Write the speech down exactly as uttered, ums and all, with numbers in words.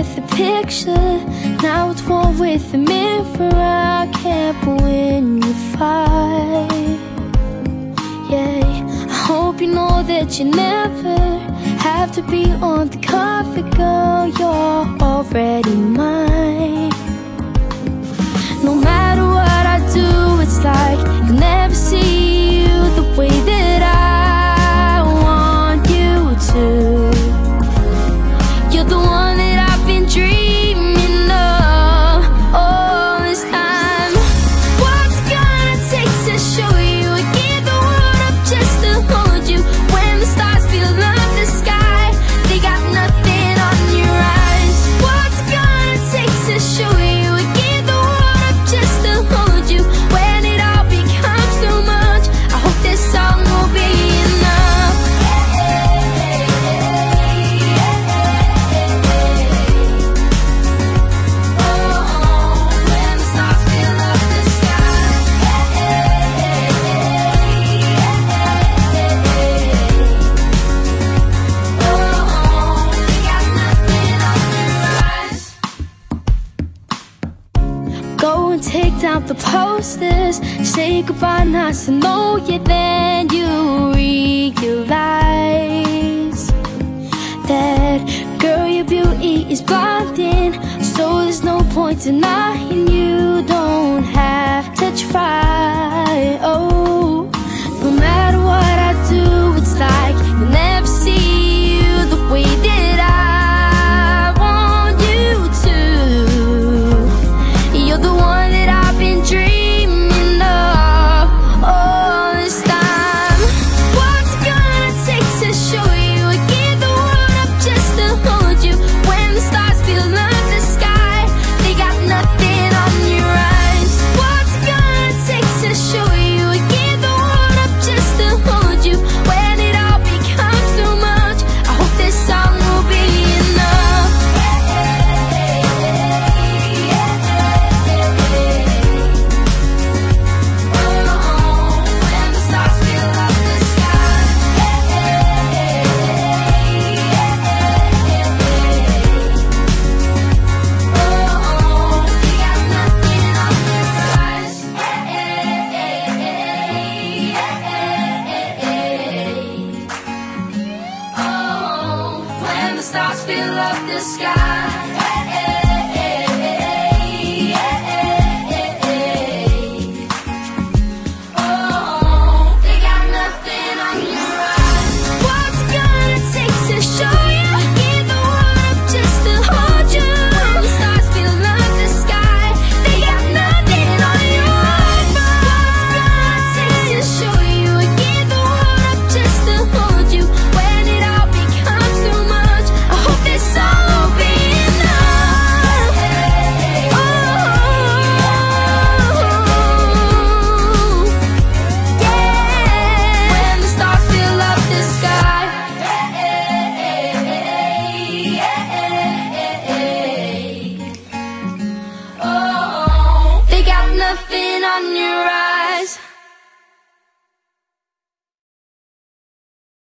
with the picture, now it's war with the mirror. I can't win your fight. Yeah, I hope you know that you never have to be on the cover, girl. You're already mine. No matter what I do, it's like you'll never see you the way that I want you to. You're the one that I've been dreaming of all this time. What's gonna take to show you I give the world up just to hold you? When the stars fill up the sky, they got nothing on your eyes. What's gonna take to show you I give the world up just to hold you? When it all becomes too much, I hope this song will be enough. Go and take down the posters, say goodbye nice and know you. Then you realize that, girl, your beauty is blinding, so there's no point denying. You don't have to try. Oh, no matter what I do, it's like you'll never see you the way that I want you to. You're the one that I've been dreaming of all this time. What's gonna take to show you I give the world up just to hold you? When the stars fill up the sky, they got nothing on your eyes. What's gonna take to show you I give the world up just to hold you? When it all becomes too much, I hope this song will be enough. When the stars fill up the sky, oh, they got nothing on your eyes. What's gonna take to show you I give the world up just to hold you? When the stars fill up the sky, they got nothing on your eyes. What's gonna take to show you I give the world up just to hold you? When it all becomes too much, I hope this song will be enough. Oh, yeah. When the stars fill up the sky, oh, they got nothing on your